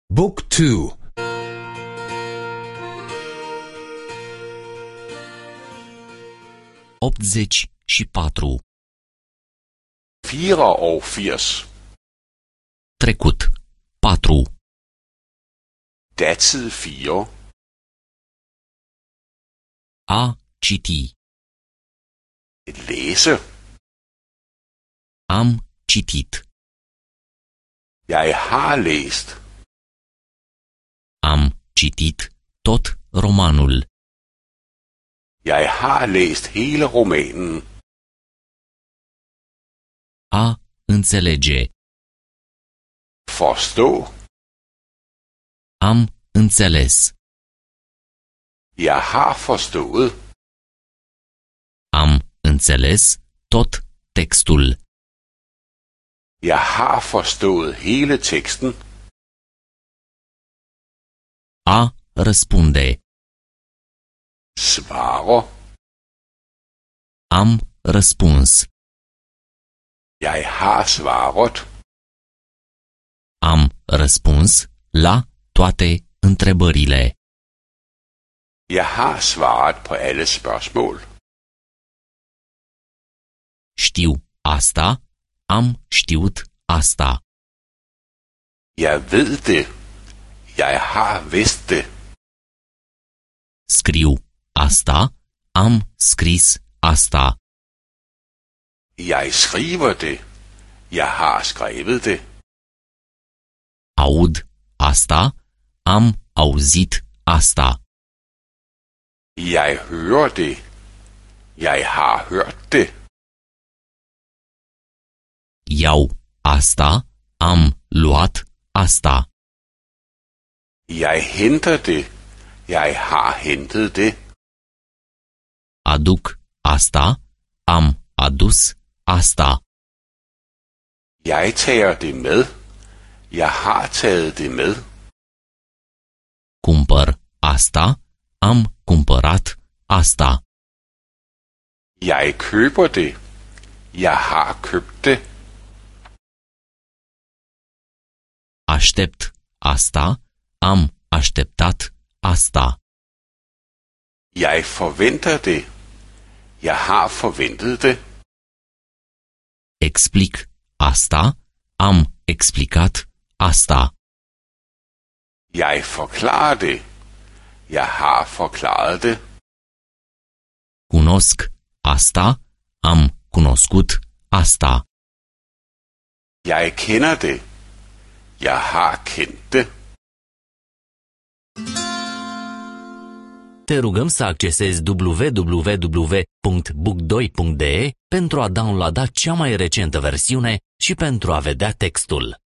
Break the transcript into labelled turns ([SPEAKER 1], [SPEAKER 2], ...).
[SPEAKER 1] Book 2.
[SPEAKER 2] 84.
[SPEAKER 3] 84.
[SPEAKER 2] Trecut. 4.
[SPEAKER 3] Datid 4.
[SPEAKER 2] A citi.
[SPEAKER 3] Læse.
[SPEAKER 2] Am citit.
[SPEAKER 3] Jeg har læst.
[SPEAKER 2] Am citit tot romanul.
[SPEAKER 3] Jeg har læst hele romanen.
[SPEAKER 2] A înțelege.
[SPEAKER 3] Forstå.
[SPEAKER 2] Am înțeles.
[SPEAKER 3] Jeg har forstået.
[SPEAKER 2] Am înțeles tot textul.
[SPEAKER 3] Jeg har forstået hele teksten.
[SPEAKER 2] A răspunde.
[SPEAKER 3] Svare.
[SPEAKER 2] Am răspuns.
[SPEAKER 3] Jeg har svaret.
[SPEAKER 2] Am răspuns la toate întrebările.
[SPEAKER 3] Jeg har svaret på alle spørgsmål.
[SPEAKER 2] Știu asta. Am știut asta.
[SPEAKER 3] Jeg ved det. Jeg har vidst det.
[SPEAKER 2] Scriu asta. Am scris asta.
[SPEAKER 3] Jeg skriver det. Jeg har skrevet det.
[SPEAKER 2] Aud asta. Am auzit asta.
[SPEAKER 3] Jeg hører det. Jeg har hørt det.
[SPEAKER 2] Iau asta. Am luat asta.
[SPEAKER 3] Jeg henter det. Jeg har hentet det.
[SPEAKER 2] Aduc asta. Am adus asta.
[SPEAKER 3] Jeg tager det med. Jeg har taget det med.
[SPEAKER 2] Cumpăr asta. Am cumpărat asta.
[SPEAKER 3] Jeg køber det. Jeg har købt det.
[SPEAKER 2] Aștept asta. Am așteptat asta.
[SPEAKER 3] Jeg forventer det. Jeg har forventet det.
[SPEAKER 2] Explic asta. Am explicat asta.
[SPEAKER 3] Jeg forklarer det. Jeg har forklaret det.
[SPEAKER 2] Cunosc asta. Am cunoscut asta.
[SPEAKER 3] Jeg kender det. Jeg har kendt det.
[SPEAKER 2] Te rugăm să accesezi www.book2.de pentru a downloada cea mai recentă versiune și pentru a vedea textul.